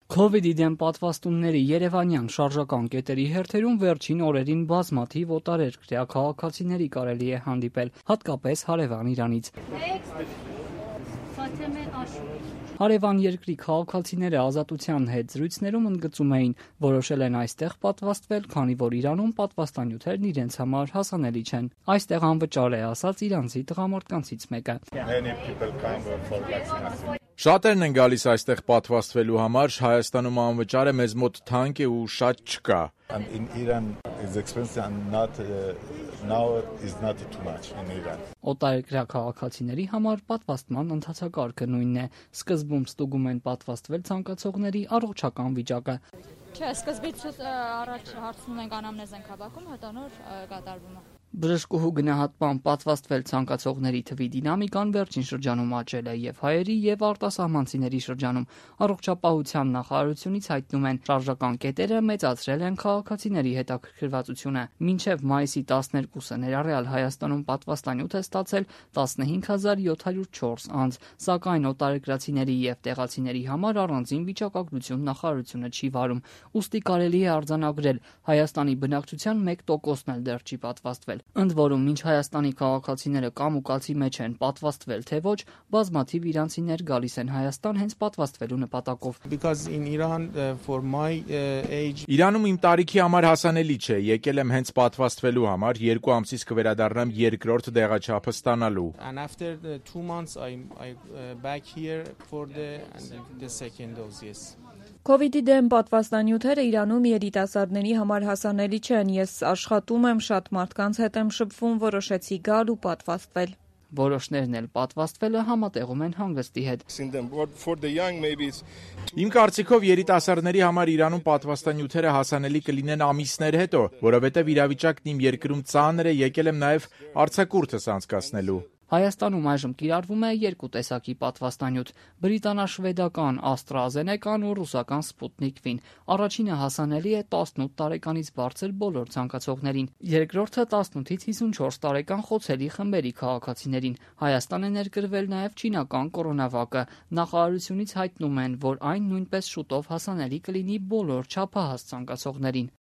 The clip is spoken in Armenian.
Քովիդի դեմ պատվաստումների երևանյան շարժական կետերի հերթերում վերջին օրերին բազմաթիվ օտարերկրյա քաղաքացիների կարելի է հանդիպել, հատկապես հարևան Իրանից։ Հարևան երկրի քաղաքացիները Ազատության հետ զրույցներում ընդգծում էին, որոշել են այստեղ պատվաստվել, քանի որ Իրանում պատվաստանյութերն իրենց համար հասանելի չեն։ Այստեղ անվճար է, ասաց իրանցի տղամարդկանցից մեկը։ Շատերն են գալիս այստեղ պատվաստվելու համար, Հայաստանում անվճար է, մեզ մոտ թանկ է ու շատ չկա։ Օտարերկրյա քաղաքացիների համար պատվաստման ընթացակարգը նույնն է։ Սկզբում ստուգում են պատվաստվել ցանկացողների առողջական վիճակը։ Չէ, սկզբից առաջ հարցնում ենք անամնեզ ենք հավաքում, հետո նոր կատարվում է։ Բժշկուհու գնահատմամբ պատվաստվել ցանկացողների թվի դինամիկան վերջին շրջանում աճել է եւ հայերի եւ արտասահմանցիների շրջանում։ Առողջապահության նախարարությունից հայտնում են, շարժական կետերը մեծացրել են քաղաքացիների հետաքրքրվածությունը։ Մինչեւ մայիսի 12-ը ներառյալ Հայաստանում պատվաստանյութ է ստացել 15704 անձ, սակայն օտարերկրացիների եւ տեղացիների համար առանձին վիճակագրություն նախարարությունը չի վարում։ Ուստի կարելի է արձանագրել, Հայաստանի բնակչության 1%-ն էլ դեռ չի պատվաստվել։ Ընդ որում, մինչ Հայաստանի քաղաքացիները կամուկացի մեջ են պատվաստվել թե ոչ, բազմաթիվ իրանցիներ գալիս են Հայաստան հենց պատվաստվելու նպատակով։ Իրանում իմ տարիքի համար հասանելի չէ, եկել եմ հենց պատվաստվելու համար, 2 ամսից կվերադառնամ երկրորդ դեղաչափը ստանալու։ Քովիդի դեմ պատվաստանյութերը Իրանում երիտասարդների համար հասանելի չեն։ Ես աշխատում եմ, շատ մարդկանց հետ եմ շփվում, որոշեցի գալ ու պատվաստվել։ Որոշներն էլ պատվաստվելը համատեղում են հանգստի հետ։ Իմ կարծիքով երիտասարդների համար Իրանում պատվաստանյութերը հասանելի կլինեն ամիսներ հետո, որովհետև իրավիճակն իմ երկրում ծանր է, եկել եմ նաև արձակուրդս անցկացնելու։ Հայաստանում այժմ կիրառվում է 2 տեսակի պատվաստանյութ՝ բրիտանաշվեդական AstraZeneca-ն ու ռուսական Sputnik V-ն։ Առաջինը հասանելի է 18 տարեկանից բարձր բոլոր ցանկացողներին, երկրորդը 18-ից 54 տարեկան խոցելի խմբերի քաղաքացիներին։ Հայաստան է ներկրվել նաև չինական կորոնավակը։ Նախարարությունից հայտնում են, որ այն նույնպես շուտով հասանելի կլինի բոլոր չափահաս ցանկացողներին։